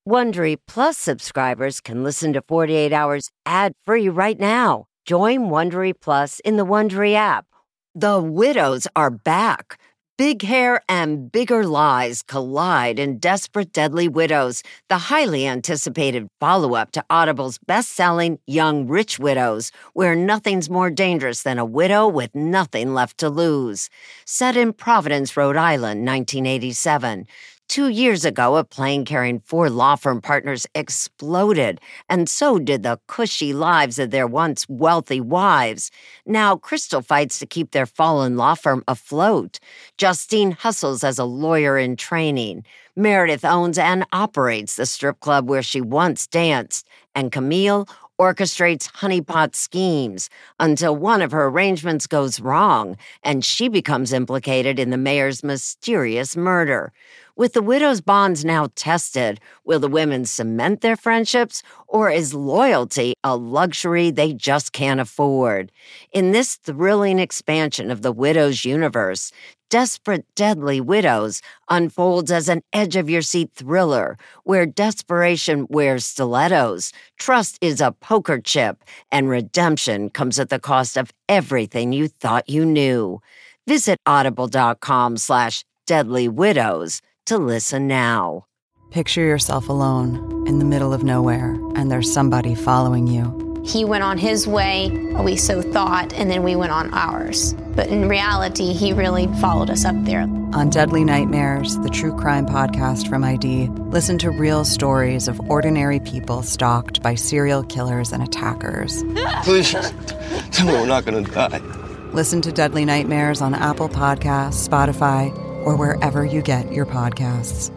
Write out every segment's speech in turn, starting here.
Wondery Plus subscribers can listen to 48 Hours ad-free right now. Join Wondery Plus in the Wondery app. The widows are back. Big hair and bigger lies collide in Desperate Deadly Widows, the highly anticipated follow-up to Audible's best-selling Young Rich Widows, where nothing's more dangerous than a widow with nothing left to lose. Set in Providence, Rhode Island, 1987. 2 years ago, a plane carrying 4 law firm partners exploded, and so did the cushy lives of their once wealthy wives. Now, Crystal fights to keep their fallen law firm afloat. Justine hustles as a lawyer in training. Meredith owns and operates the strip club where she once danced. And Camille orchestrates honeypot schemes until one of her arrangements goes wrong, and she becomes implicated in the mayor's mysterious murder. With the widows' bonds now tested, will the women cement their friendships, or is loyalty a luxury they just can't afford? In this thrilling expansion of the widows' universe, Desperate Deadly Widows unfolds as an edge-of-your-seat thriller where desperation wears stilettos, trust is a poker chip, and redemption comes at the cost of everything you thought you knew. Visit audible.com/deadlywidows to listen now. Picture yourself alone in the middle of nowhere, and there's somebody following you. He went on his way, we so thought, and then we went on ours. But in reality, he really followed us up there. On Deadly Nightmares, the true crime podcast from ID, listen to real stories of ordinary people stalked by serial killers and attackers. Please, tell me we're not going to die. Listen to Deadly Nightmares on Apple Podcasts, Spotify, or wherever you get your podcasts.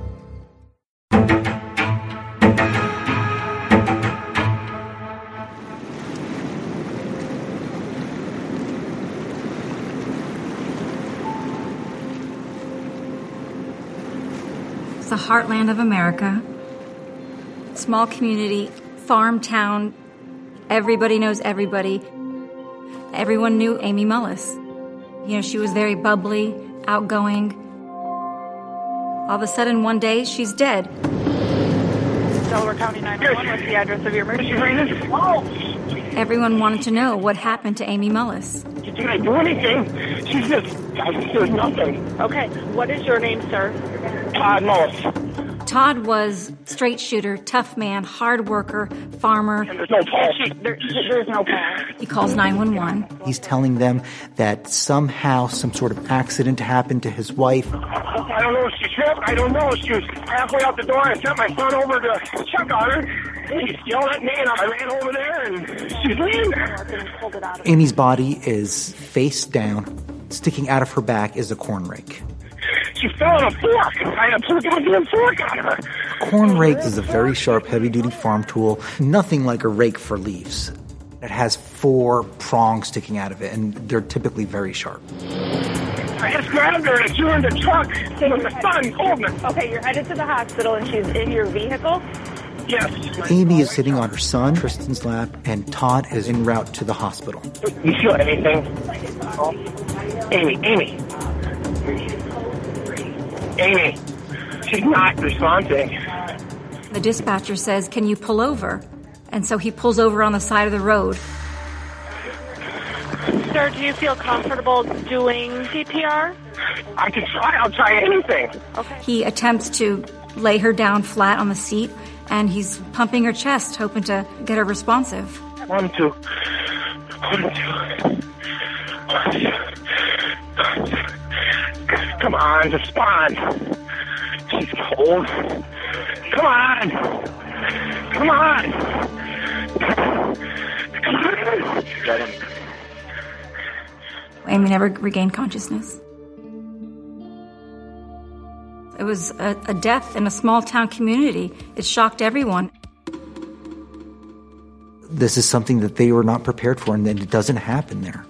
It's the heartland of America. Small community, farm town. Everybody knows everybody. Everyone knew Amy Mullis. You know, she was very bubbly, outgoing. All of a sudden, one day, she's dead. Delaware County 911, what's the address of your emergency? Everyone wanted to know what happened to Amy Mullis. Did I do anything? She's just, there's nothing. Okay, what is your name, sir? Todd Mullis. Todd was straight shooter, tough man, hard worker, farmer. There's no Paul. There's no Paul. He calls 911. He's telling them that somehow some sort of accident happened to his wife. I don't know if she tripped. I don't know. She was halfway out the door. I sent my son over to check on her. He yelled at me, and I ran over there, and she's laying there. Amy's body is face down. Sticking out of her back is a corn rake. She fell on a fork. I had to put a goddamn fork on her. Corn rake is a very sharp, heavy-duty farm tool. Nothing like a rake for leaves. It has 4 prongs sticking out of it, and they're typically very sharp. I just grabbed her and threw her in the truck when the sun pulled me. Okay, you're headed to the hospital, and she's in your vehicle? Yes. Amy is sitting on her son, Tristan's lap, and Todd is en route to the hospital. You feel anything? Amy. Amy, she's not responding. The dispatcher says, "Can you pull over?" And so he pulls over on the side of the road. Sir, do you feel comfortable doing CPR? I can try. I'll try anything. Okay. He attempts to lay her down flat on the seat, and he's pumping her chest, hoping to get her responsive. 1, 2. 1, 2. Come on, respond. She's cold. Come on. Come on. Come on. Amy never regained consciousness. It was a death in a small town community. It shocked everyone. This is something that they were not prepared for, and then it doesn't happen there.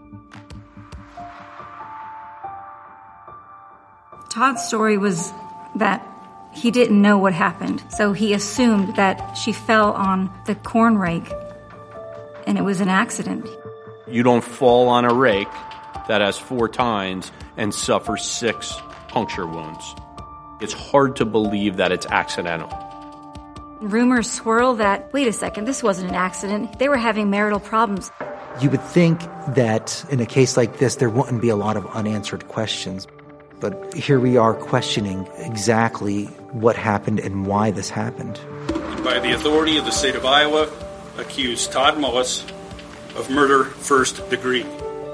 Todd's story was that he didn't know what happened, so he assumed that she fell on the corn rake, and it was an accident. You don't fall on a rake that has 4 tines and suffer 6 puncture wounds. It's hard to believe that it's accidental. Rumors swirl that, wait a second, this wasn't an accident. They were having marital problems. You would think that in a case like this, there wouldn't be a lot of unanswered questions. But here we are questioning exactly what happened and why this happened. By the authority of the state of Iowa, accuse Todd Mullis of murder first degree.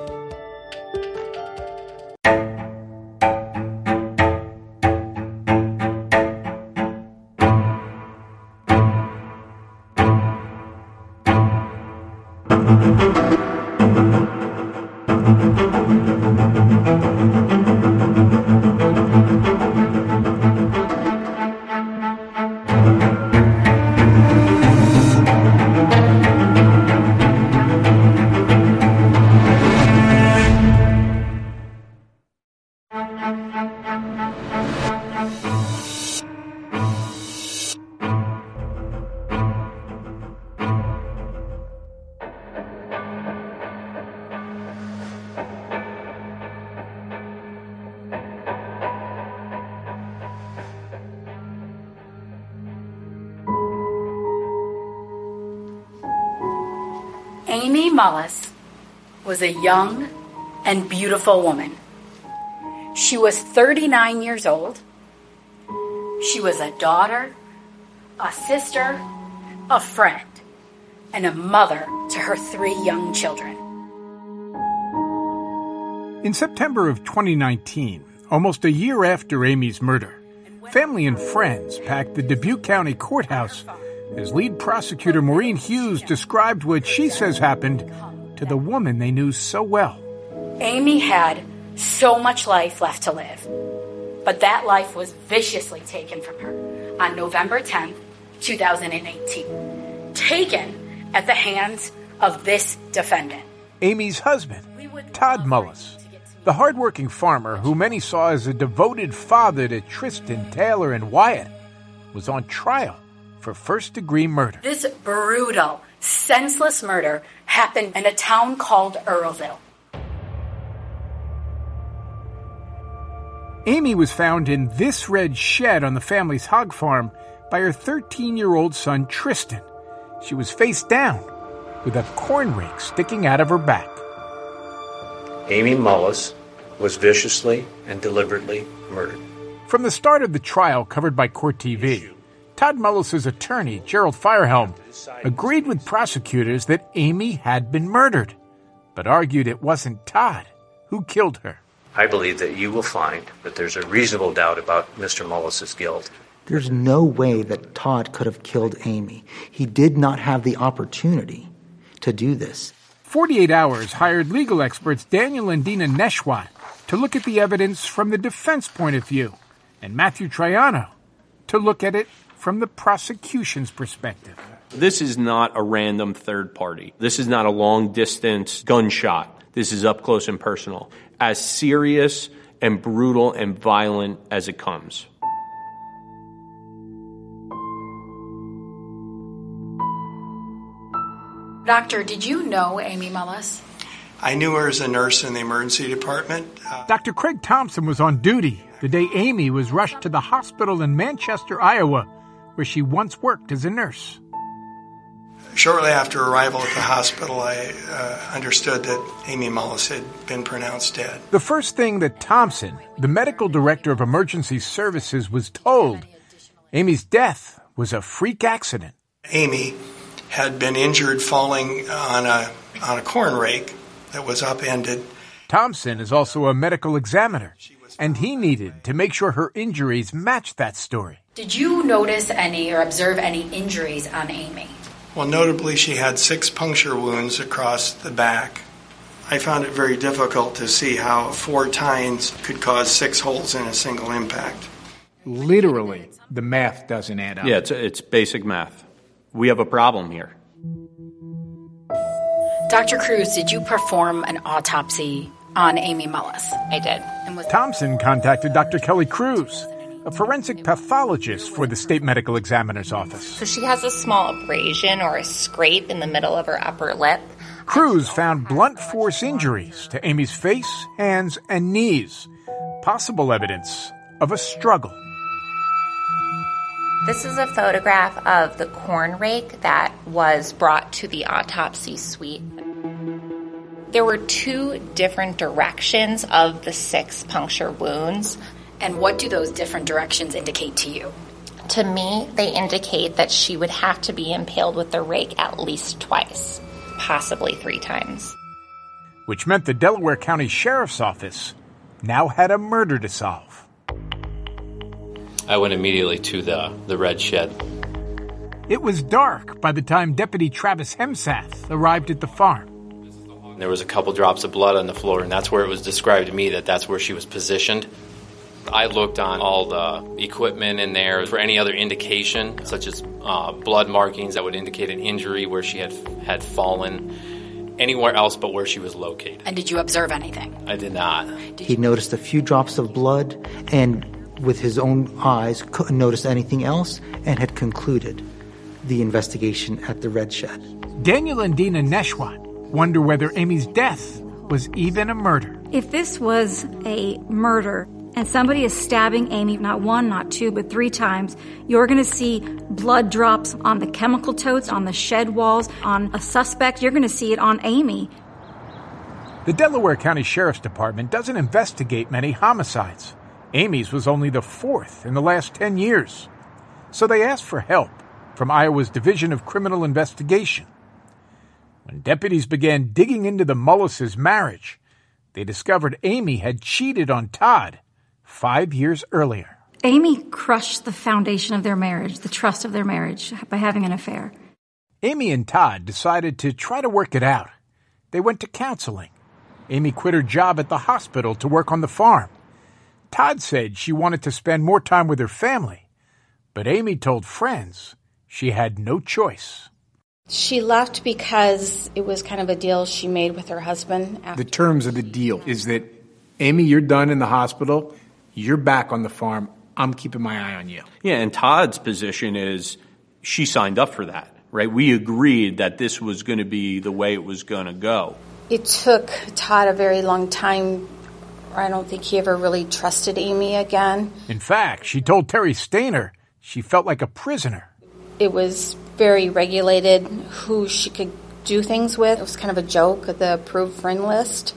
Amy Mullis was a young and beautiful woman. She was 39 years old. She was a daughter, a sister, a friend, and a mother to her 3 young children. In September of 2019, almost a year after Amy's murder, family and friends packed the Dubuque County Courthouse as lead prosecutor Maureen Hughes described what she says happened to the woman they knew so well. Amy had so much life left to live, but that life was viciously taken from her on November 10th, 2018. Taken at the hands of this defendant. Amy's husband, Todd Mullis, the hardworking farmer who many saw as a devoted father to Tristan, Taylor, and Wyatt, was on trial for first-degree murder. This brutal, senseless murder happened in a town called Earlville. Amy was found in this red shed on the family's hog farm by her 13-year-old son, Tristan. She was face down with a corn rake sticking out of her back. Amy Mullis was viciously and deliberately murdered. From the start of the trial covered by Court TV, Todd Mullis' attorney, Gerald Firehelm, agreed with prosecutors that Amy had been murdered, but argued it wasn't Todd who killed her. I believe that you will find that there's a reasonable doubt about Mr. Mullis' guilt. There's no way that Todd could have killed Amy. He did not have the opportunity to do this. 48 Hours hired legal experts Daniel and Dina Neshwat to look at the evidence from the defense point of view, and Matthew Triano to look at it from the prosecution's perspective. This is not a random third party. This is not a long-distance gunshot. This is up close and personal. As serious and brutal and violent as it comes. Doctor, did you know Amy Mullis? I knew her as a nurse in the emergency department. Dr. Craig Thompson was on duty the day Amy was rushed to the hospital in Manchester, Iowa, where she once worked as a nurse. Shortly after arrival at the hospital, I understood that Amy Mullis had been pronounced dead. The first thing that Thompson, the medical director of emergency services, was told, Amy's death was a freak accident. Amy had been injured falling on a corn rake that was upended. Thompson is also a medical examiner, and he needed to make sure her injuries matched that story. Did you notice any or observe any injuries on Amy? Well, notably, she had 6 puncture wounds across the back. I found it very difficult to see how 4 tines could cause 6 holes in a single impact. Literally, the math doesn't add up. Yeah, it's basic math. We have a problem here. Dr. Cruz, did you perform an autopsy on Amy Mullis? I did. Thompson contacted Dr. Kelly Cruz, a forensic pathologist for the state medical examiner's office. So she has a small abrasion or a scrape in the middle of her upper lip. Cruz found blunt force injuries to Amy's face, hands, and knees, possible evidence of a struggle. This is a photograph of the corn rake that was brought to the autopsy suite. There were 2 different directions of the 6 puncture wounds. And what do those different directions indicate to you? To me, they indicate that she would have to be impaled with the rake at least twice, possibly 3 times. Which meant the Delaware County Sheriff's Office now had a murder to solve. I went immediately to the red shed. It was dark by the time Deputy Travis Hemsath arrived at the farm. There was a couple drops of blood on the floor, and that's where it was described to me that that's where she was positioned. I looked on all the equipment in there for any other indication, such as blood markings that would indicate an injury where she had fallen, anywhere else but where she was located. And did you observe anything? I did not. He noticed a few drops of blood and with his own eyes couldn't notice anything else and had concluded the investigation at the red shed. Daniel and Dina Neshwat wonder whether Amy's death was even a murder. If this was a murder and somebody is stabbing Amy not 1, not 2, but 3 times, you're going to see blood drops on the chemical totes, on the shed walls, on a suspect. You're going to see it on Amy. The Delaware County Sheriff's Department doesn't investigate many homicides. Amy's was only the 4th in the last 10 years. So they asked for help from Iowa's Division of Criminal Investigation. When deputies began digging into the Mullises' marriage, they discovered Amy had cheated on Todd 5 years earlier. Amy crushed the foundation of their marriage, the trust of their marriage, by having an affair. Amy and Todd decided to try to work it out. They went to counseling. Amy quit her job at the hospital to work on the farm. Todd said she wanted to spend more time with her family, but Amy told friends she had no choice. She left because it was kind of a deal she made with her husband. The terms of the deal is that, Amy, you're done in the hospital. You're back on the farm. I'm keeping my eye on you. Yeah, and Todd's position is she signed up for that, right? We agreed that this was going to be the way it was going to go. It took Todd a very long time. I don't think he ever really trusted Amy again. In fact, she told Terry Stainer she felt like a prisoner. It was very regulated who she could do things with. It was kind of a joke, the approved friend list,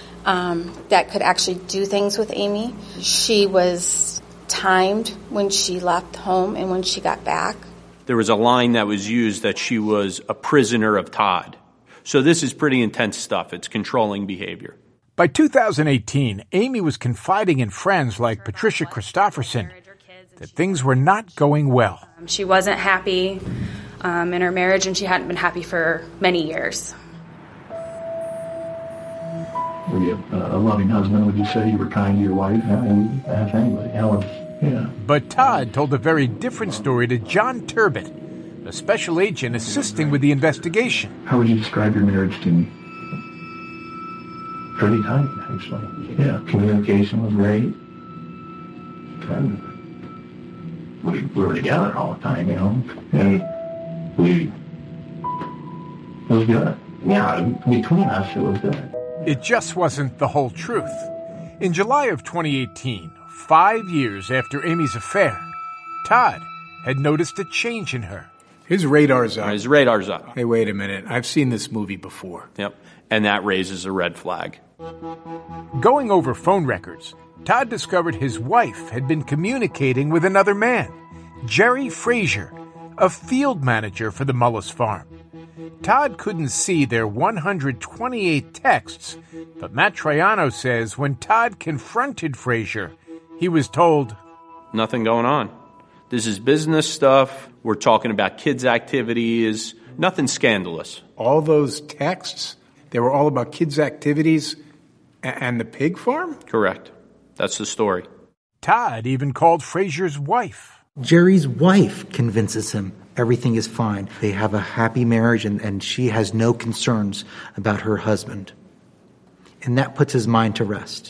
that could actually do things with Amy. She was timed when she left home and when she got back. There was a line that was used that she was a prisoner of Todd. So this is pretty intense stuff. It's controlling behavior. By 2018, Amy was confiding in friends like Patricia Christopherson that things were not going well. She wasn't happy in her marriage, and she hadn't been happy for many years. Were you a loving husband? Would you say you were kind to your wife? And ask anybody. Helen, yeah. But Todd told a very different story to John Turbot, a special agent assisting with the investigation. How would you describe your marriage to me? Pretty tight, actually. Yeah, communication was great. And we were together all the time, you know. And it was good. Yeah, between us, it was good. It just wasn't the whole truth. In July of 2018, 5 years after Amy's affair, Todd had noticed a change in her. His radar's up. His radar's up. Hey, wait a minute. I've seen this movie before. Yep. And that raises a red flag. Going over phone records, Todd discovered his wife had been communicating with another man, Jerry Frazier, a field manager for the Mullis farm. Todd couldn't see their 128 texts, but Matt Troiano says when Todd confronted Frazier, he was told, "Nothing going on. This is business stuff. We're talking about kids' activities. Nothing scandalous." All those texts, they were all about kids' activities and the pig farm? Correct. That's the story. Todd even called Frazier's wife. Jerry's wife convinces him everything is fine. They have a happy marriage and she has no concerns about her husband. And that puts his mind to rest.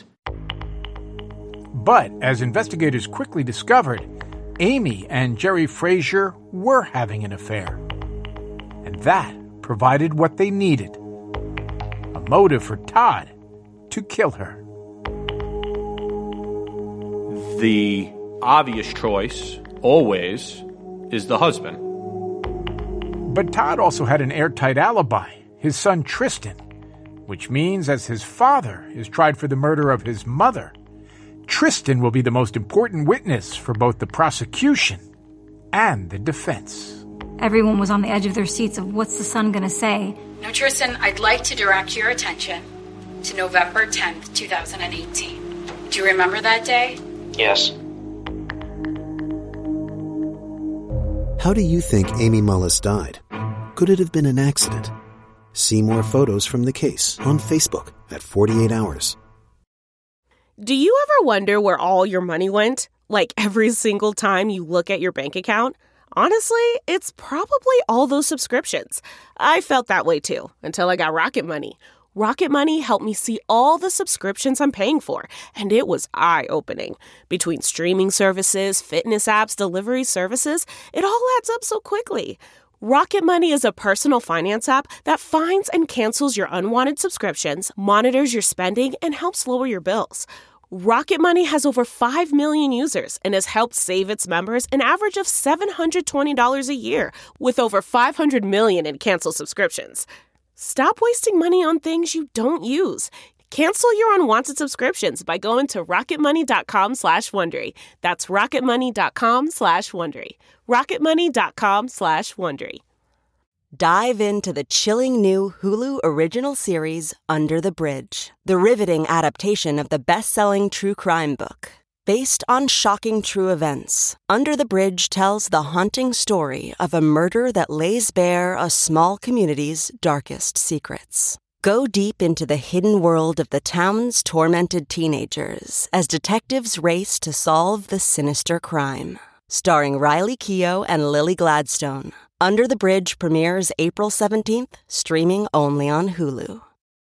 But as investigators quickly discovered, Amy and Jerry Frazier were having an affair. And that provided what they needed. A motive for Todd to kill her. The obvious choice, always, is the husband. But Todd also had an airtight alibi, his son Tristan, which means as his father is tried for the murder of his mother, Tristan will be the most important witness for both the prosecution and the defense. Everyone was on the edge of their seats of what's the son going to say. Now, Tristan, I'd like to direct your attention to November 10th, 2018. Do you remember that day? Yes. How do you think Amy Mullis died? Could it have been an accident? See more photos from the case on Facebook at 48 Hours. Do you ever wonder where all your money went? Like every single time you look at your bank account? Honestly, it's probably all those subscriptions. I felt that way too, until I got Rocket Money. Rocket Money helped me see all the subscriptions I'm paying for, and it was eye-opening. Between streaming services, fitness apps, delivery services, it all adds up so quickly. Rocket Money is a personal finance app that finds and cancels your unwanted subscriptions, monitors your spending, and helps lower your bills. Rocket Money has over 5 million users and has helped save its members an average of $720 a year, with over 500 million in canceled subscriptions. Stop wasting money on things you don't use. Cancel your unwanted subscriptions by going to rocketmoney.com/Wondery. That's rocketmoney.com/Wondery. rocketmoney.com/Wondery. Dive into the chilling new Hulu original series, Under the Bridge, the riveting adaptation of the best-selling true crime book. Based on shocking true events, Under the Bridge tells the haunting story of a murder that lays bare a small community's darkest secrets. Go deep into the hidden world of the town's tormented teenagers as detectives race to solve the sinister crime. Starring Riley Keough and Lily Gladstone, Under the Bridge premieres April 17th, streaming only on Hulu.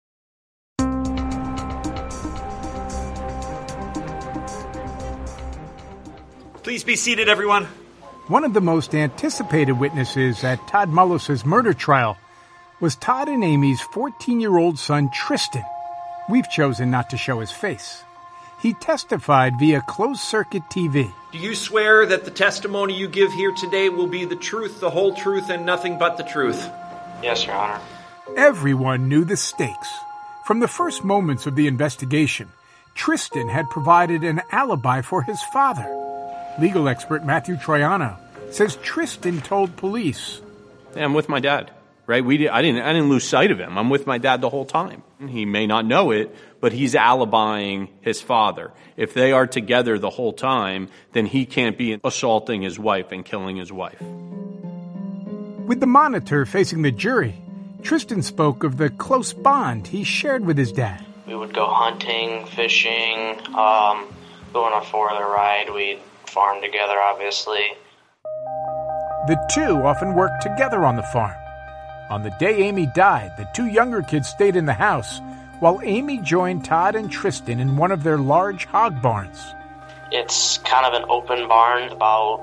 Please be seated, everyone. One of the most anticipated witnesses at Todd Mullis' murder trial was Todd and Amy's 14-year-old son, Tristan. We've chosen not to show his face. He testified via closed-circuit TV. Do you swear that the testimony you give here today will be the truth, the whole truth, and nothing but the truth? Yes, Your Honor. Everyone knew the stakes. From the first moments of the investigation, Tristan had provided an alibi for his father. Legal expert Matthew Troiano says Tristan told police, "Yeah, I'm with my dad." Right? I didn't lose sight of him. I'm with my dad the whole time. He may not know it, but he's alibying his father. If they are together the whole time, then he can't be assaulting his wife and killing his wife. With the monitor facing the jury, Tristan spoke of the close bond he shared with his dad. We would go hunting, fishing, go on a four-wheeler ride. We'd farm together, obviously. The two often worked together on the farm. On the day Amy died, the two younger kids stayed in the house, while Amy joined Todd and Tristan in one of their large hog barns. It's kind of an open barn, about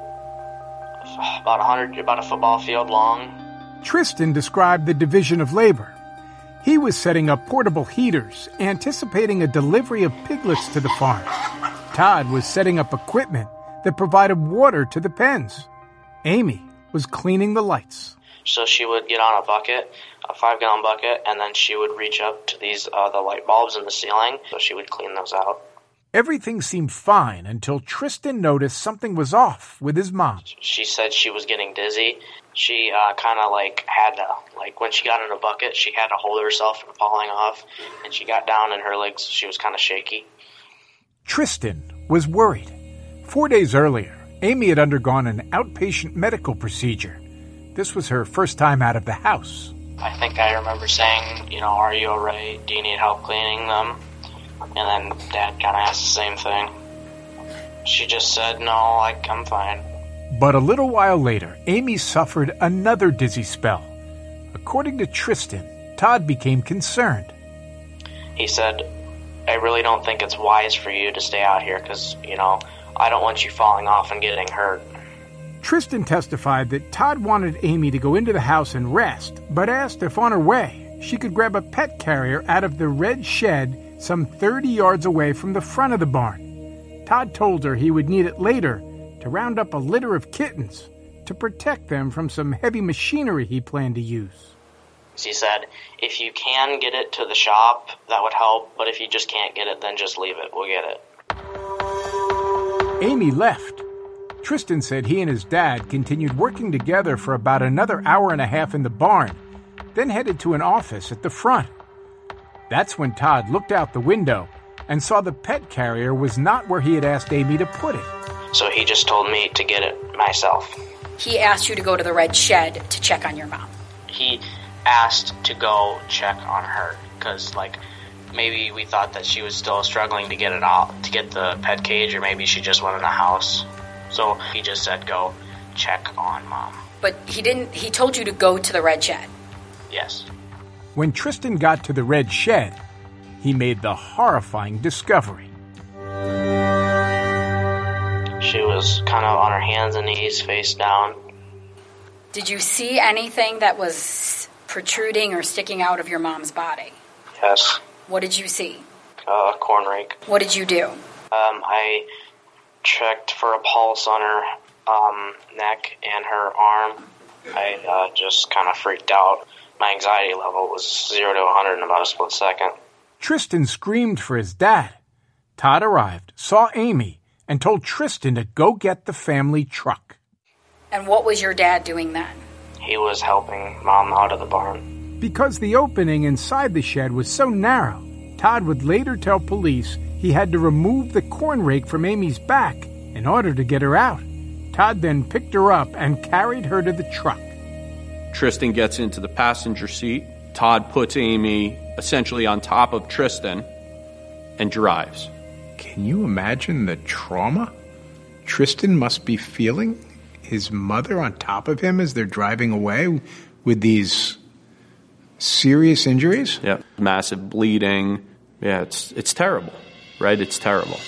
a football field long. Tristan described the division of labor. He was setting up portable heaters, anticipating a delivery of piglets to the farm. Todd was setting up equipment that provided water to the pens. Amy was cleaning the lights. So she would get on a bucket, a 5-gallon bucket, and then she would reach up to these the light bulbs in the ceiling, so she would clean those out. Everything seemed fine until Tristan noticed something was off with his mom. She said she was getting dizzy. She kind of had to, when she got in a bucket, she had to hold herself from falling off, and she got down and her legs, she was kind of shaky. Tristan was worried. 4 days earlier, Amy had undergone an outpatient medical procedure. This was her first time out of the house. I think I remember saying, are you all right? Do you need help cleaning them? And then Dad kind of asked the same thing. She just said, no, I'm fine. But a little while later, Amy suffered another dizzy spell. According to Tristan, Todd became concerned. He said, I really don't think it's wise for you to stay out here because, I don't want you falling off and getting hurt. Tristan testified that Todd wanted Amy to go into the house and rest, but asked if on her way she could grab a pet carrier out of the red shed some 30 yards away from the front of the barn. Todd told her he would need it later to round up a litter of kittens to protect them from some heavy machinery he planned to use. He said, if you can get it to the shop, that would help, but if you just can't get it, then just leave it. We'll get it. Amy left. Tristan said he and his dad continued working together for about another hour and a half in the barn, then headed to an office at the front. That's when Todd looked out the window and saw the pet carrier was not where he had asked Amy to put it. So he just told me to get it myself. He asked you to go to the red shed to check on your mom. He asked to go check on her because, maybe we thought that she was still struggling to get it out, to get the pet cage, or maybe she just wanted a house. So he just said, go check on Mom. But he told you to go to the red shed. Yes. When Tristan got to the red shed, he made the horrifying discovery. She was kind of on her hands and knees, face down. Did you see anything that was protruding or sticking out of your mom's body? Yes. What did you see? A corn rake. What did you do? I checked for a pulse on her neck and her arm. I just kind of freaked out. My anxiety level was 0 to 100 in about a split second. Tristan screamed for his dad. Todd arrived, saw Amy, and told Tristan to go get the family truck. And what was your dad doing then? He was helping Mom out of the barn. Because the opening inside the shed was so narrow, Todd would later tell police he had to remove the corn rake from Amy's back in order to get her out. Todd then picked her up and carried her to the truck. Tristan gets into the passenger seat. Todd puts Amy essentially on top of Tristan and drives. Can you imagine the trauma Tristan must be feeling? His mother on top of him as they're driving away with these serious injuries? Yeah, massive bleeding. Yeah, it's terrible, right? It's terrible.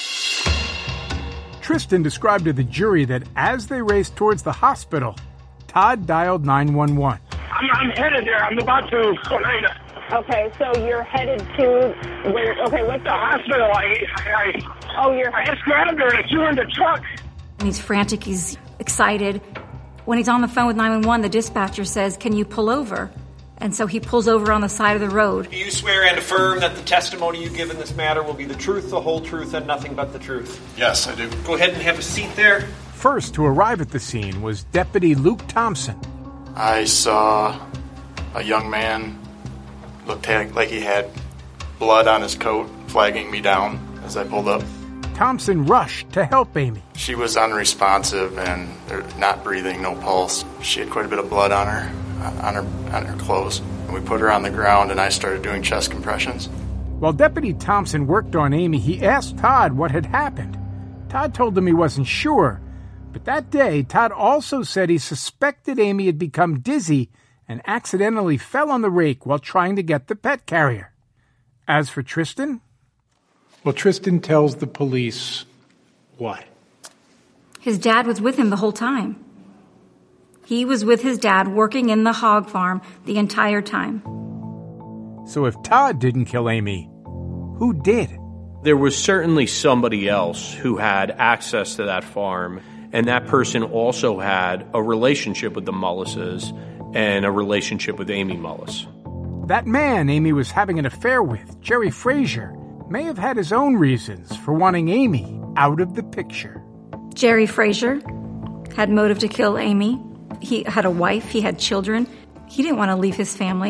Tristan described to the jury that as they raced towards the hospital, Todd dialed 911. I'm headed there. I'm about to. Okay, so you're headed to where? Okay, what's the hospital? I just grabbed her and I threw her in the truck. He's frantic. He's excited. When he's on the phone with 911, the dispatcher says, "Can you pull over?" And so he pulls over on the side of the road. Do you swear and affirm that the testimony you give in this matter will be the truth, the whole truth, and nothing but the truth? Yes, I do. Go ahead and have a seat there. First to arrive at the scene was Deputy Luke Thompson. I saw a young man, looked like he had blood on his coat, flagging me down as I pulled up. Thompson rushed to help Amy. She was unresponsive and not breathing, no pulse. She had quite a bit of blood on her clothes. And we put her on the ground and I started doing chest compressions. While Deputy Thompson worked on Amy, he asked Todd what had happened. Todd told him he wasn't sure, but that day Todd also said he suspected Amy had become dizzy and accidentally fell on the rake while trying to get the pet carrier. As for Tristan? Well, Tristan tells the police what? His dad was with him the whole time. He was with his dad working in the hog farm the entire time. So if Todd didn't kill Amy, who did? There was certainly somebody else who had access to that farm, and that person also had a relationship with the Mullises and a relationship with Amy Mullis. That man Amy was having an affair with, Jerry Frazier, may have had his own reasons for wanting Amy out of the picture. Jerry Frazier had motive to kill Amy. He had a wife, he had children. He didn't want to leave his family.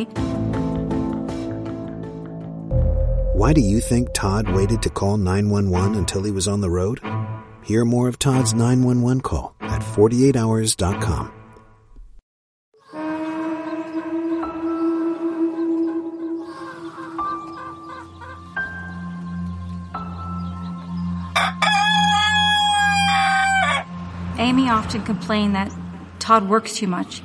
Why do you think Todd waited to call 911 until he was on the road? Hear more of Todd's 911 call at 48hours.com. Amy often complained that Todd works too much.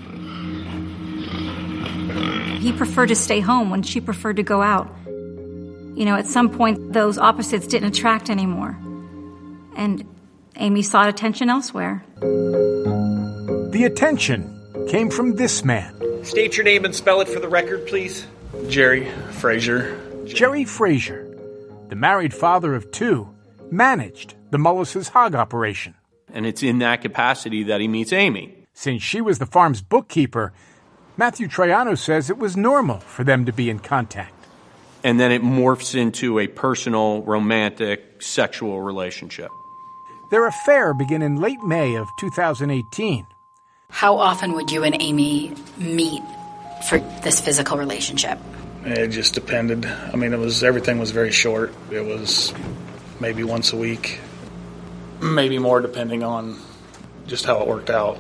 He preferred to stay home when she preferred to go out. You know, at some point, those opposites didn't attract anymore. And Amy sought attention elsewhere. The attention came from this man. State your name and spell it for the record, please. Jerry Frazier. Jerry Frazier, the married father of two, managed the Mullis' hog operation. And it's in that capacity that he meets Amy. Since she was the farm's bookkeeper, Matthew Troiano says it was normal for them to be in contact. And then it morphs into a personal, romantic, sexual relationship. Their affair began in late May of 2018. How often would you and Amy meet for this physical relationship? It just depended. I mean, everything was very short. It was maybe once a week, maybe more depending on just how it worked out.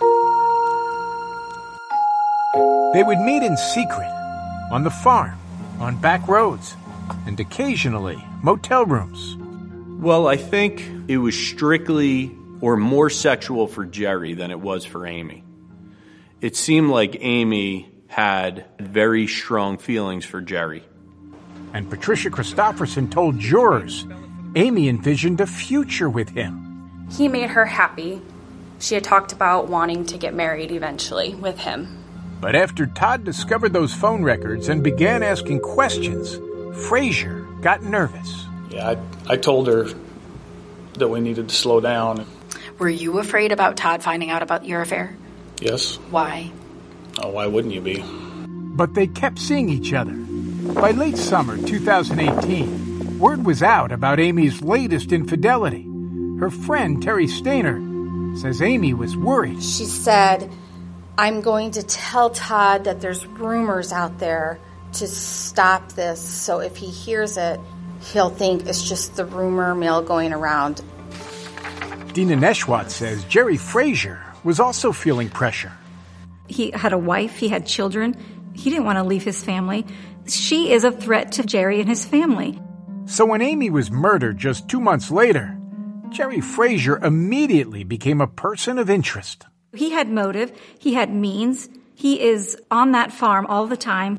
They would meet in secret, on the farm, on back roads, and occasionally motel rooms. Well, I think it was strictly or more sexual for Jerry than it was for Amy. It seemed like Amy had very strong feelings for Jerry. And Patricia Christopherson told jurors Amy envisioned a future with him. He made her happy. She had talked about wanting to get married eventually with him. But after Todd discovered those phone records and began asking questions, Frazier got nervous. Yeah, I told her that we needed to slow down. Were you afraid about Todd finding out about your affair? Yes. Why? Oh, why wouldn't you be? But they kept seeing each other. By late summer 2018, word was out about Amy's latest infidelity. Her friend, Terry Stainer, says Amy was worried. She said, I'm going to tell Todd that there's rumors out there to stop this, so if he hears it, he'll think it's just the rumor mill going around. Dina Neshwat says Jerry Frazier was also feeling pressure. He had a wife, he had children. He didn't want to leave his family. She is a threat to Jerry and his family. So when Amy was murdered just 2 months later, Jerry Frazier immediately became a person of interest. He had motive, he had means, he is on that farm all the time.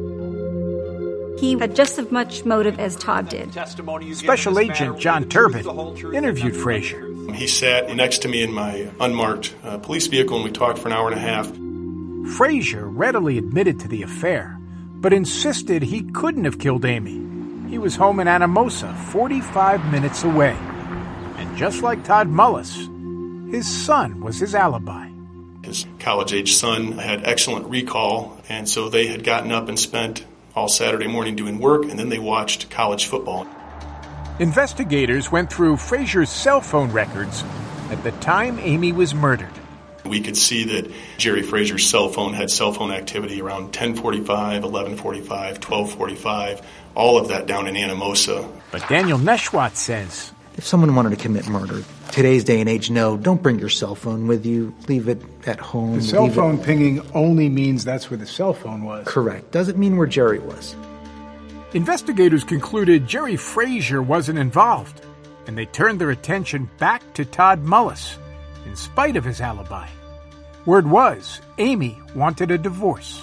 He had just as much motive as Todd did. Special Agent John Turbin interviewed Frazier. He sat next to me in my unmarked police vehicle and we talked for an hour and a half. Frazier readily admitted to the affair, but insisted he couldn't have killed Amy. He was home in Anamosa, 45 minutes away. And just like Todd Mullis, his son was his alibi. His college-age son had excellent recall, and so they had gotten up and spent all Saturday morning doing work, and then they watched college football. Investigators went through Frazier's cell phone records at the time Amy was murdered. We could see that Jerry Frazier's cell phone had cell phone activity around 10:45, 11:45, 12:45, all of that down in Anamosa. But Daniel Neshwat says, if someone wanted to commit murder, today's day and age, no, don't bring your cell phone with you. Leave it at home. The cell phone pinging only means that's where the cell phone was. Correct. Doesn't mean where Jerry was. Investigators concluded Jerry Frazier wasn't involved, and they turned their attention back to Todd Mullis, in spite of his alibi. Word was, Amy wanted a divorce.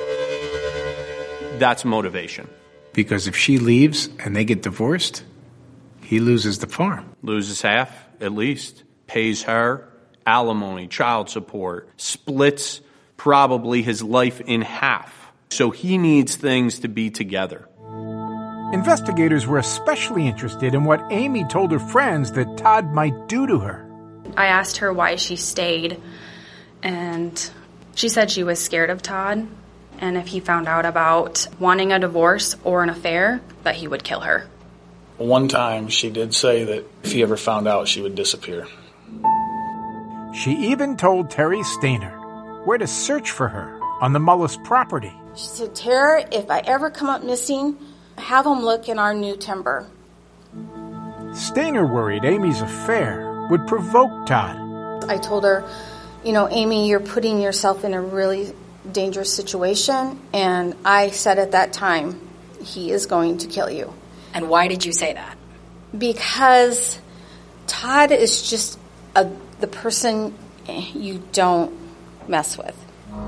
That's motivation. Because if she leaves and they get divorced, he loses the farm. Loses half, at least. Pays her alimony, child support, splits probably his life in half. So he needs things to be together. Investigators were especially interested in what Amy told her friends that Todd might do to her. I asked her why she stayed, and she said she was scared of Todd, and if he found out about wanting a divorce or an affair, that he would kill her. One time she did say that if he ever found out, she would disappear. She even told Terry Stainer where to search for her on the Mullis property. She said, Tara, if I ever come up missing, have them look in our new timber. Stainer worried Amy's affair would provoke Todd. I told her, Amy, you're putting yourself in a really dangerous situation, and I said at that time, he is going to kill you. And why did you say that? Because Todd is just the person you don't mess with.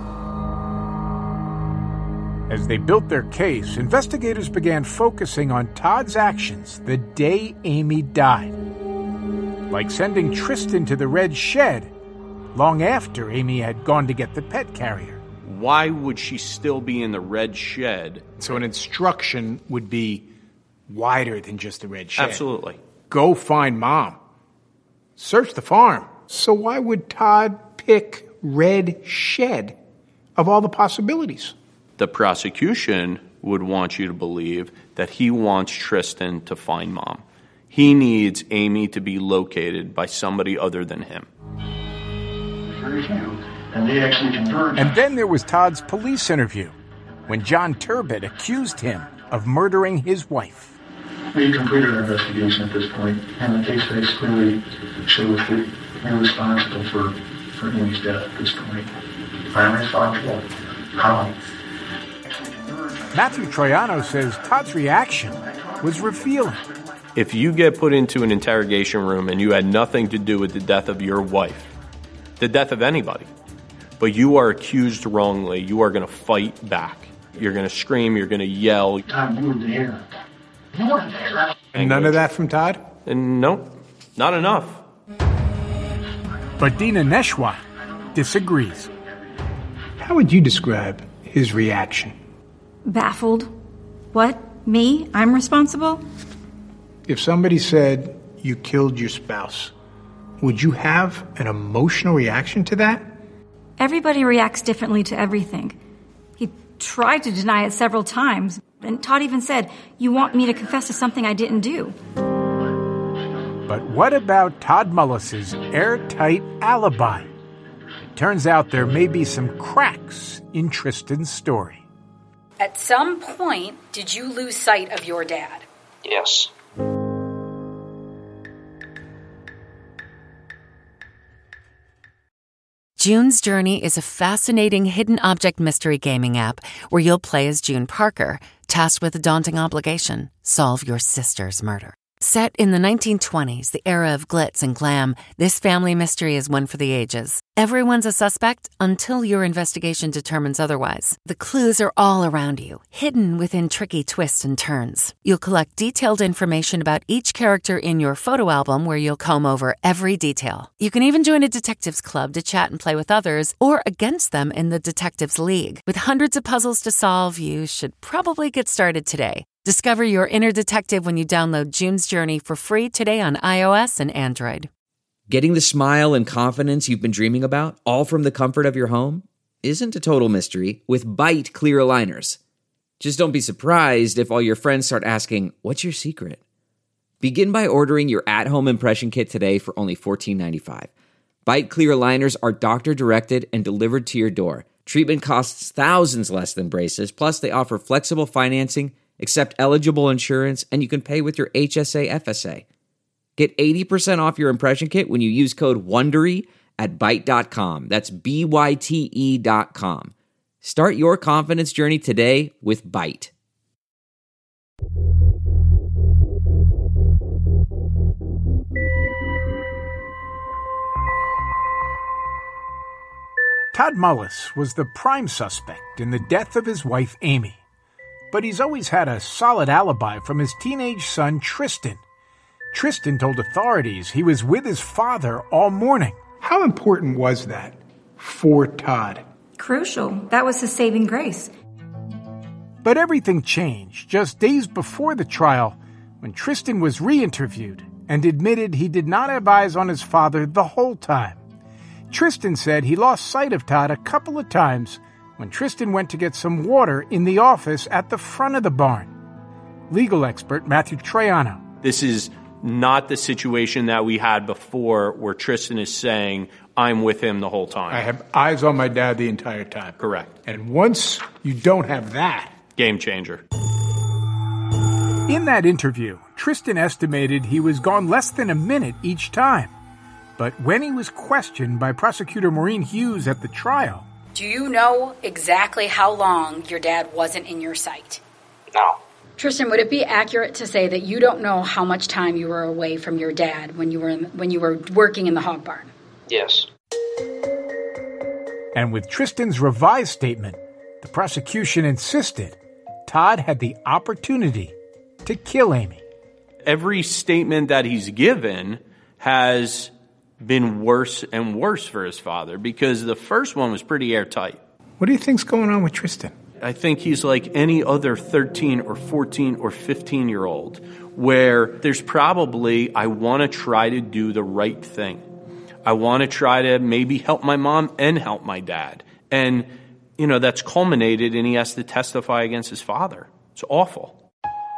As they built their case, investigators began focusing on Todd's actions the day Amy died. Like sending Tristan to the red shed long after Amy had gone to get the pet carrier. Why would she still be in the red shed? So an instruction would be wider than just the red shed. Absolutely. Go find Mom. Search the farm. So why would Todd pick red shed of all the possibilities. The prosecution would want you to believe that he wants Tristan to find Mom. He needs Amy to be located by somebody other than him. And they actually converged. And then there was Todd's police interview, when John Turbett accused him of murdering his wife. We completed our investigation at this point, and the case base clearly shows that you're responsible for Amy's death at this point. I'm responsible. How? Matthew Troiano says Todd's reaction was revealing. If you get put into an interrogation room and you had nothing to do with the death of your wife, the death of anybody, but you are accused wrongly, you are going to fight back. You're going to scream, you're going to yell. Todd, you were there. You weren't there. And none of that from Todd? And nope, not enough. But Dina Neshwa disagrees. How would you describe his reaction? Baffled. What? Me? I'm responsible? If somebody said you killed your spouse, would you have an emotional reaction to that? Everybody reacts differently to everything. He tried to deny it several times, and Todd even said, "You want me to confess to something I didn't do." But what about Todd Mullis's airtight alibi? It turns out there may be some cracks in Tristan's story. At some point, did you lose sight of your dad? Yes. June's Journey is a fascinating hidden object mystery gaming app where you'll play as June Parker, tasked with a daunting obligation: solve your sister's murder. Set in the 1920s, the era of glitz and glam, this family mystery is one for the ages. Everyone's a suspect until your investigation determines otherwise. The clues are all around you, hidden within tricky twists and turns. You'll collect detailed information about each character in your photo album where you'll comb over every detail. You can even join a detectives club to chat and play with others or against them in the Detectives League. With hundreds of puzzles to solve, you should probably get started today. Discover your inner detective when you download June's Journey for free today on iOS and Android. Getting the smile and confidence you've been dreaming about, all from the comfort of your home, isn't a total mystery with Byte clear aligners. Just don't be surprised if all your friends start asking, "What's your secret?" Begin by ordering your at-home impression kit today for only $14.95. Byte clear aligners are doctor-directed and delivered to your door. Treatment costs thousands less than braces, plus they offer flexible financing, accept eligible insurance, and you can pay with your HSA FSA. Get 80% off your impression kit when you use code WONDERY at Byte.com. That's BYTE.com. Start your confidence journey today with Byte. Todd Mullis was the prime suspect in the death of his wife, Amy. But he's always had a solid alibi from his teenage son, Tristan. Tristan told authorities he was with his father all morning. How important was that for Todd? Crucial. That was his saving grace. But everything changed just days before the trial when Tristan was re-interviewed and admitted he did not have eyes on his father the whole time. Tristan said he lost sight of Todd a couple of times when Tristan went to get some water in the office at the front of the barn. Legal expert Matthew Troiano. This is not the situation that we had before where Tristan is saying, "I'm with him the whole time." I have eyes on my dad the entire time. Correct. And once you don't have that... Game changer. In that interview, Tristan estimated he was gone less than a minute each time. But when he was questioned by prosecutor Maureen Hughes at the trial... Do you know exactly how long your dad wasn't in your sight? No. Tristan, would it be accurate to say that you don't know how much time you were away from your dad when you were working in the hog barn? Yes. And with Tristan's revised statement, the prosecution insisted Todd had the opportunity to kill Amy. Every statement that he's given has been worse and worse for his father because the first one was pretty airtight. What do you think's going on with Tristan? I think he's like any other 13 or 14 or 15-year-old where there's probably, I want to try to do the right thing. I want to try to maybe help my mom and help my dad. And, that's culminated and he has to testify against his father. It's awful.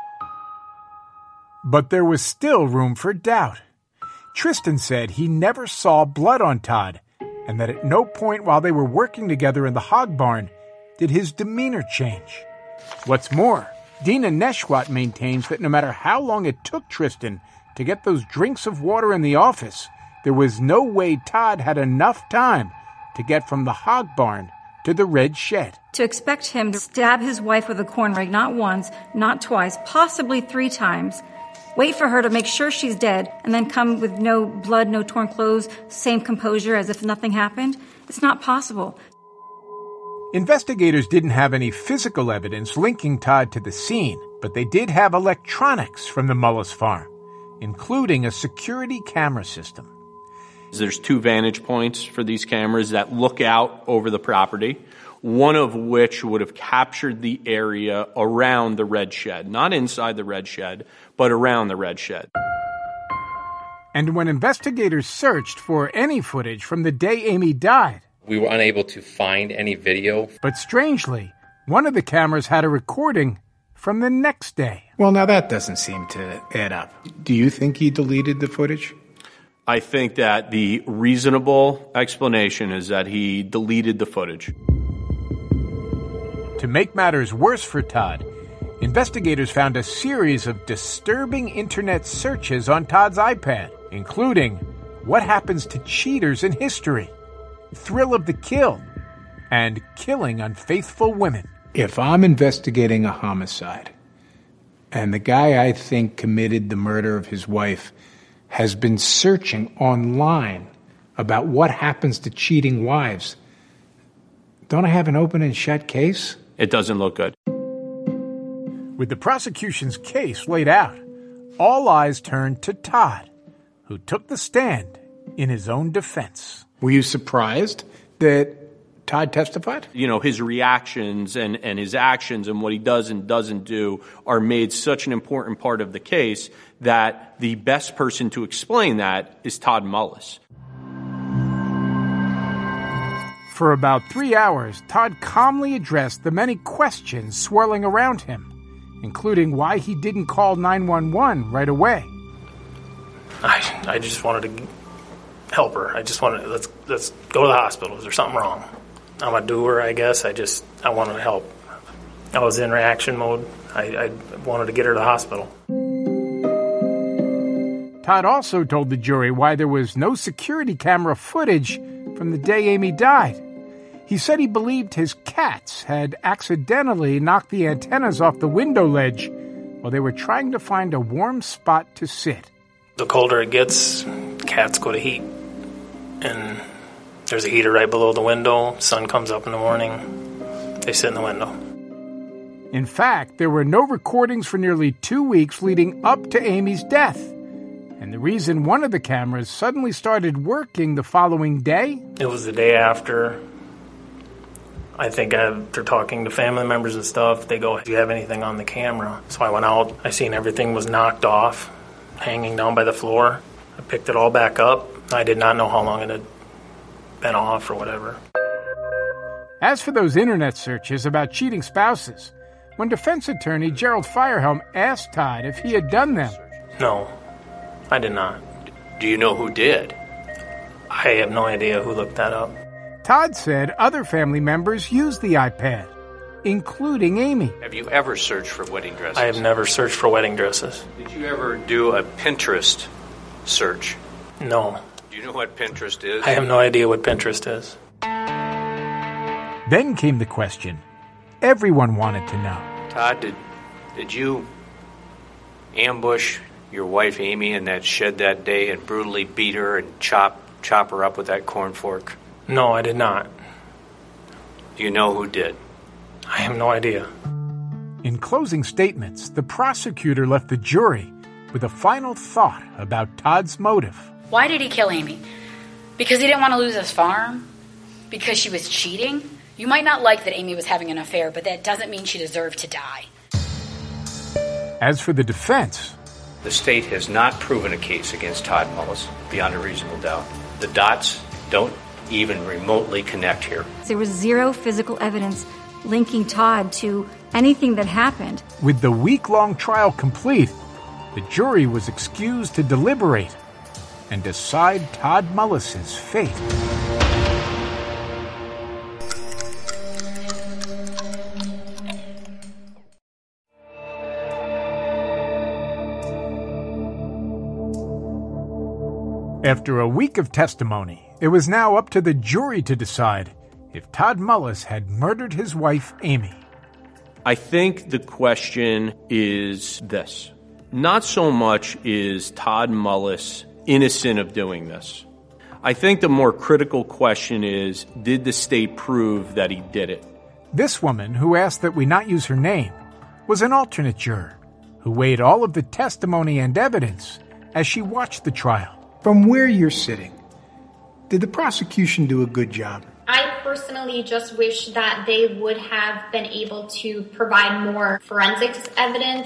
But there was still room for doubt. Tristan said he never saw blood on Todd, and that at no point while they were working together in the hog barn did his demeanor change. What's more, Dina Neshwat maintains that no matter how long it took Tristan to get those drinks of water in the office, there was no way Todd had enough time to get from the hog barn to the red shed. To expect him to stab his wife with a corn rake not once, not twice, possibly 3 times, wait for her to make sure she's dead, and then come with no blood, no torn clothes, same composure as if nothing happened, it's not possible. Investigators didn't have any physical evidence linking Todd to the scene, but they did have electronics from the Mullis farm, including a security camera system. There's 2 vantage points for these cameras that look out over the property, one of which would have captured the area around the red shed, not inside the red shed, but around the red shed. And when investigators searched for any footage from the day Amy died, we were unable to find any video. But strangely, one of the cameras had a recording from the next day. Well, now that doesn't seem to add up. Do you think he deleted the footage? I think that the reasonable explanation is that he deleted the footage. To make matters worse for Todd, investigators found a series of disturbing internet searches on Todd's iPad, including what happens to cheaters in history, thrill of the kill, and killing unfaithful women. If I'm investigating a homicide, and the guy I think committed the murder of his wife has been searching online about what happens to cheating wives, don't I have an open and shut case? It doesn't look good. With the prosecution's case laid out, all eyes turned to Todd, who took the stand in his own defense. Were you surprised that Todd testified? His reactions and his actions and what he does and doesn't do are made such an important part of the case that the best person to explain that is Todd Mullis. For about 3 hours, Todd calmly addressed the many questions swirling around him, including why he didn't call 911 right away. I just wanted to help her. I just wanted let's go to the hospital. Is there something wrong? I'm a doer, I guess. I wanted to help. I was in reaction mode. I wanted to get her to the hospital. Todd also told the jury why there was no security camera footage from the day Amy died. He said he believed his cats had accidentally knocked the antennas off the window ledge while they were trying to find a warm spot to sit. The colder it gets, cats go to heat. And there's a heater right below the window. Sun comes up in the morning. They sit in the window. In fact, there were no recordings for nearly 2 weeks leading up to Amy's death. And the reason one of the cameras suddenly started working the following day? It was the day after. I think after talking to family members and stuff, they go, do you have anything on the camera? So I went out. I seen everything was knocked off, hanging down by the floor. I picked it all back up. I did not know how long it had been off or whatever. As for those internet searches about cheating spouses, when defense attorney Gerald Firehelm asked Todd if he had done them. No, I did not. Do you know who did? I have no idea who looked that up. Todd said other family members used the iPad, including Amy. Have you ever searched for wedding dresses? I have never searched for wedding dresses. Did you ever do a Pinterest search? No. Do you know what Pinterest is? I have no idea what Pinterest is. Then came the question everyone wanted to know. Todd, did you ambush your wife Amy in that shed that day and brutally beat her and chop her up with that corn fork? No, I did not. Do you know who did? I have no idea. In closing statements, the prosecutor left the jury with a final thought about Todd's motive. Why did he kill Amy? Because he didn't want to lose his farm? Because she was cheating? You might not like that Amy was having an affair, but that doesn't mean she deserved to die. As for the defense, the state has not proven a case against Todd Mullis beyond a reasonable doubt. The dots don't even remotely connect here. There was zero physical evidence linking Todd to anything that happened. With the week-long trial complete, the jury was excused to deliberate and decide Todd Mullis's fate. After a week of testimony, it was now up to the jury to decide if Todd Mullis had murdered his wife, Amy. I think the question is this. Not so much is Todd Mullis innocent of doing this. I think the more critical question is, did the state prove that he did it? This woman, who asked that we not use her name, was an alternate juror who weighed all of the testimony and evidence as she watched the trial. From where you're sitting, did the prosecution do a good job? I personally just wish that they would have been able to provide more forensics evidence.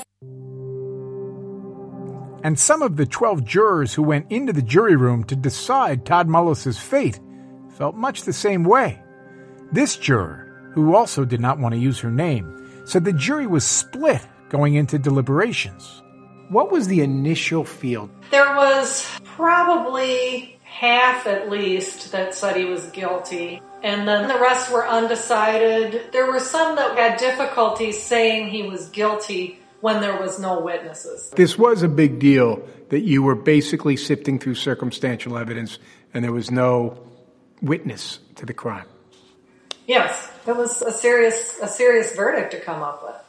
And some of the 12 jurors who went into the jury room to decide Todd Mullis's fate felt much the same way. This juror, who also did not want to use her name, said the jury was split going into deliberations. What was the initial feel? There was probably half at least that said he was guilty, and then the rest were undecided. There were some that had difficulty saying he was guilty when there was no witnesses. This was a big deal that you were basically sifting through circumstantial evidence and there was no witness to the crime. Yes, it was a serious verdict to come up with.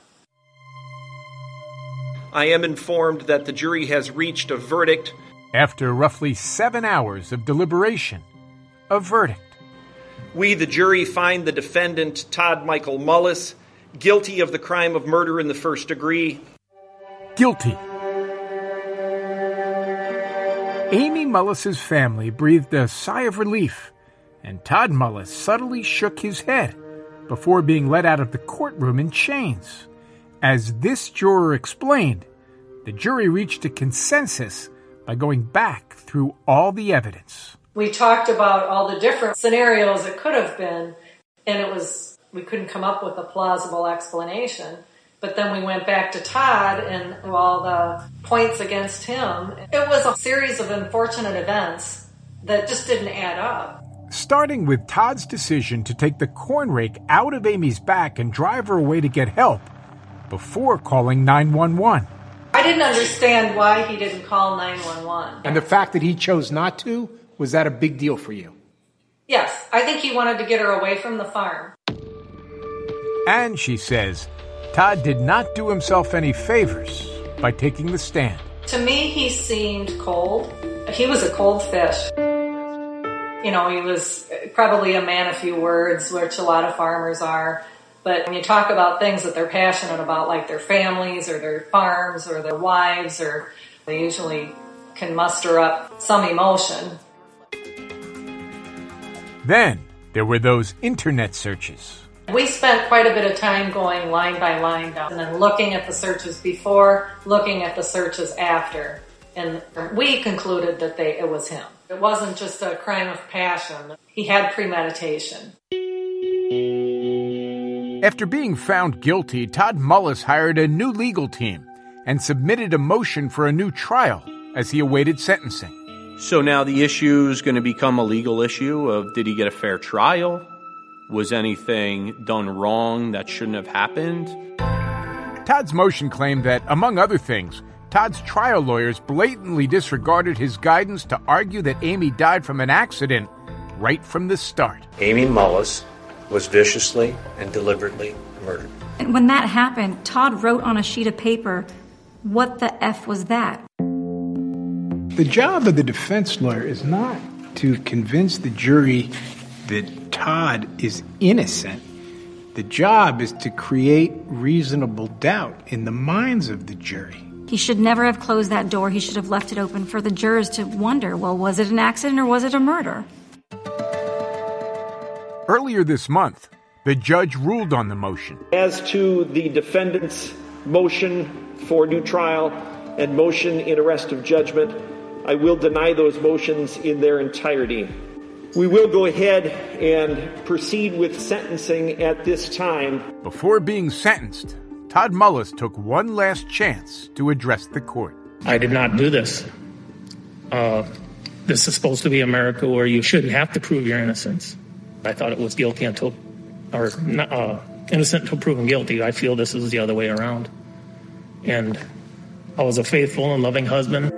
I am informed that the jury has reached a verdict. After roughly 7 hours of deliberation, a verdict. We, the jury, find the defendant, Todd Michael Mullis, guilty of the crime of murder in the first degree. Guilty. Amy Mullis's family breathed a sigh of relief, and Todd Mullis subtly shook his head before being led out of the courtroom in chains. As this juror explained, the jury reached a consensus by going back through all the evidence. We talked about all the different scenarios it could have been, and we couldn't come up with a plausible explanation. But then we went back to Todd and all the points against him. It was a series of unfortunate events that just didn't add up. Starting with Todd's decision to take the corn rake out of Amy's back and drive her away to get help before calling 911. I didn't understand why he didn't call 911. And the fact that he chose not to, was that a big deal for you? Yes, I think he wanted to get her away from the farm. And she says, Todd did not do himself any favors by taking the stand. To me, he seemed cold. He was a cold fish. You know, he was probably a man of few words, which a lot of farmers are. But when you talk about things that they're passionate about, like their families or their farms or their wives, or they usually can muster up some emotion. Then there were those internet searches. We spent quite a bit of time going line by line down and then looking at the searches before, looking at the searches after. And we concluded that it was him. It wasn't just a crime of passion. He had premeditation. After being found guilty, Todd Mullis hired a new legal team and submitted a motion for a new trial as he awaited sentencing. So now the issue is going to become a legal issue of, did he get a fair trial? Was anything done wrong that shouldn't have happened? Todd's motion claimed that, among other things, Todd's trial lawyers blatantly disregarded his guidance to argue that Amy died from an accident right from the start. Amy Mullis was viciously and deliberately murdered. And when that happened, Todd wrote on a sheet of paper, "What the F was that?" The job of the defense lawyer is not to convince the jury that Todd is innocent. The job is to create reasonable doubt in the minds of the jury. He should never have closed that door. He should have left it open for the jurors to wonder, well, was it an accident or was it a murder? Earlier this month, the judge ruled on the motion. As to the defendant's motion for new trial and motion in arrest of judgment, I will deny those motions in their entirety. We will go ahead and proceed with sentencing at this time. Before being sentenced, Todd Mullis took one last chance to address the court. I did not do this. This is supposed to be America where you shouldn't have to prove your innocence. I thought it was guilty innocent until proven guilty. I feel this is the other way around. And I was a faithful and loving husband.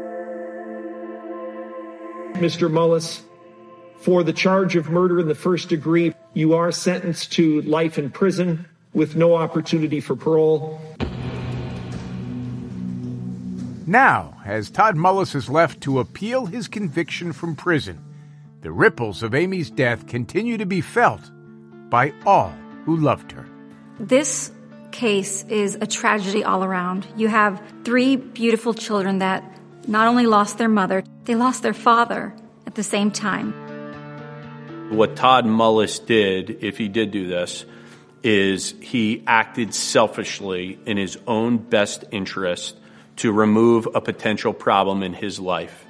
Mr. Mullis, for the charge of murder in the first degree, you are sentenced to life in prison with no opportunity for parole. Now, as Todd Mullis is left to appeal his conviction from prison, the ripples of Amy's death continue to be felt by all who loved her. This case is a tragedy all around. You have 3 beautiful children that not only lost their mother, they lost their father at the same time. What Todd Mullis did, if he did do this, is he acted selfishly in his own best interest to remove a potential problem in his life.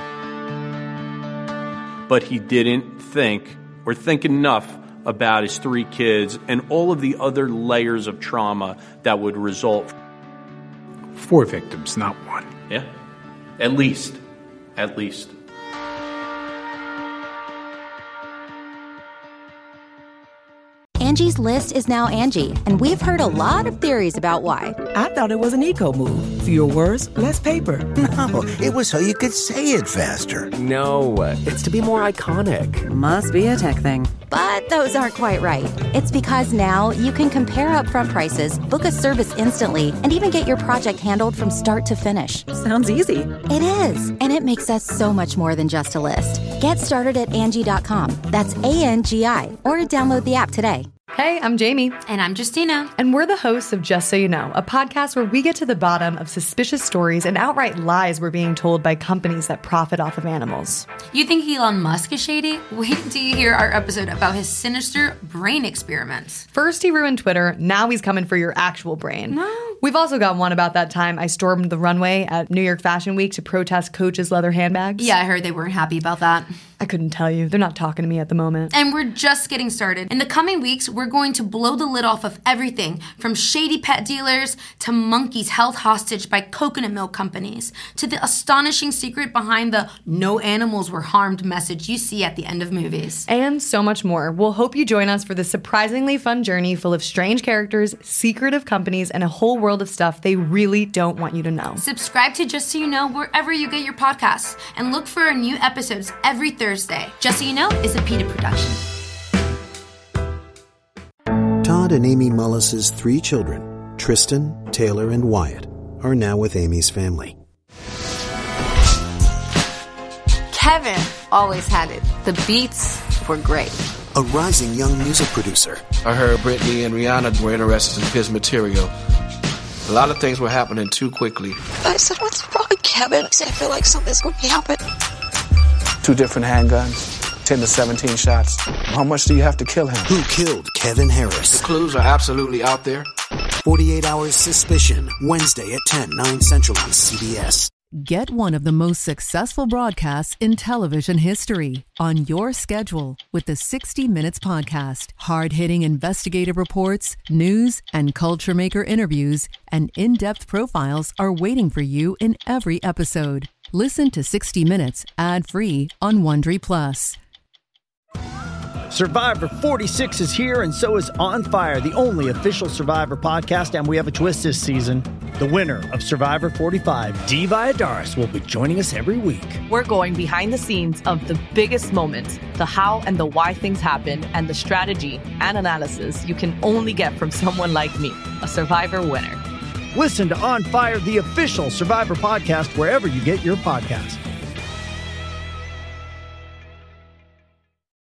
But he didn't think enough about his 3 kids and all of the other layers of trauma that would result. 4 victims, not 1. Yeah, at least. Angie's List is now Angie, and we've heard a lot of theories about why. I thought it was an eco move. Fewer words, less paper. No, it was so you could say it faster. No, it's to be more iconic. Must be a tech thing. But those aren't quite right. It's because now you can compare upfront prices, book a service instantly, and even get your project handled from start to finish. Sounds easy. It is, and it makes us so much more than just a list. Get started at Angie.com. That's ANGI, or download the app today. Hey, I'm Jamie. And I'm Justina. And we're the hosts of Just So You Know, a podcast where we get to the bottom of suspicious stories and outright lies we're being told by companies that profit off of animals. You think Elon Musk is shady? Wait till you hear our episode about his sinister brain experiments. First he ruined Twitter, now he's coming for your actual brain. No. We've also got one about that time I stormed the runway at New York Fashion Week to protest Coach's leather handbags. Yeah, I heard they weren't happy about that. I couldn't tell you. They're not talking to me at the moment. And we're just getting started. In the coming weeks, we're going to blow the lid off of everything from shady pet dealers to monkeys held hostage by coconut milk companies to the astonishing secret behind the "no animals were harmed" message you see at the end of movies. And so much more. We'll hope you join us for this surprisingly fun journey full of strange characters, secretive companies, and a whole world of stuff they really don't want you to know. Subscribe to Just So You Know wherever you get your podcasts and look for our new episodes every Thursday. Just So You Know is a PETA production. Todd and Amy Mullis's 3 children, Tristan, Taylor, and Wyatt, are now with Amy's family. Kevin always had it. The beats were great. A rising young music producer. I heard Britney and Rihanna were interested in his material. A lot of things were happening too quickly. I said, "What's wrong, Kevin?" I said, "I feel like something's going to happen." 2 different handguns, 10 to 17 shots. How much do you have to kill him? Who killed Kevin Harris? The clues are absolutely out there. 48 Hours Suspicion, Wednesday at 10, 9 Central on CBS. Get one of the most successful broadcasts in television history on your schedule with the 60 Minutes Podcast. Hard-hitting investigative reports, news, and culture maker interviews, and in-depth profiles are waiting for you in every episode. Listen to 60 Minutes ad-free on Wondery Plus. Survivor 46 is here, and so is On Fire, the only official Survivor podcast, and we have a twist this season. The winner of Survivor 45, Dee Valladares, will be joining us every week. We're going behind the scenes of the biggest moments, the how and the why things happen, and the strategy and analysis you can only get from someone like me, a Survivor winner. Listen to On Fire, the official Survivor podcast, wherever you get your podcasts.